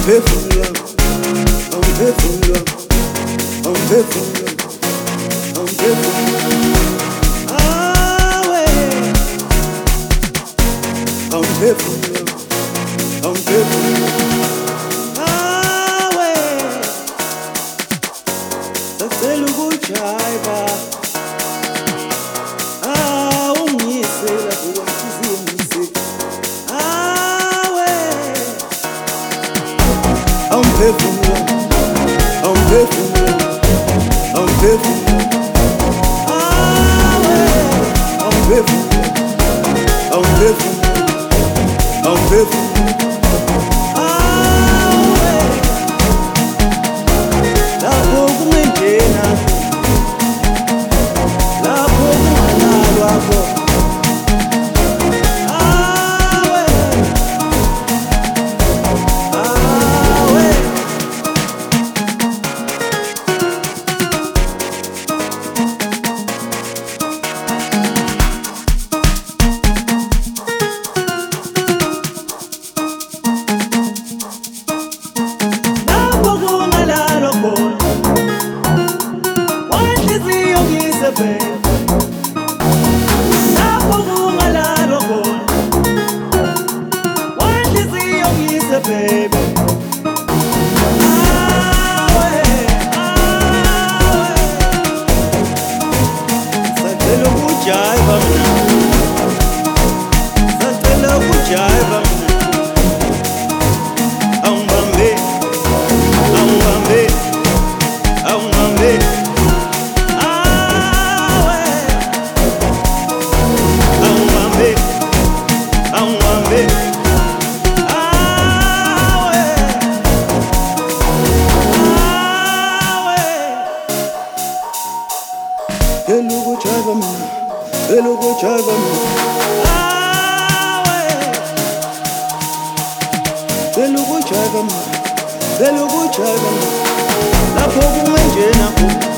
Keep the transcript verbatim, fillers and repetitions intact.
Angiphendula, angiphendula, angiphendula, angiphendula. Awe, angiphendula, angiphendula. Awe, sacela ukujayiva. Ah, ungiyise lapho kwanhliziyo ngise. Awe, angiphendula, angiphendula, angiphendula. Awe, angiphendula, angiphendula, angiphendula. Awe, lapho kungengena, lapho kungalalwa khona. Awe, awe. Lapho kungalalwa khona, wanhliziyo ngise baby. Lapho kungalalwa khona, wanhliziyo ngise baby. Awe, awe. Sacela ukujayiva mina, sacela ukujayiva mina. Awungibambe, awungibambe, awungibambe. Awe, awungibambe, awungibambe. Awe, awe. Sacela ukujayiva mina, sacela ukujayiva mina. Awe, sacela ukujayiva mina, sacela ukujayiva mina. Lapho kungenjena khona.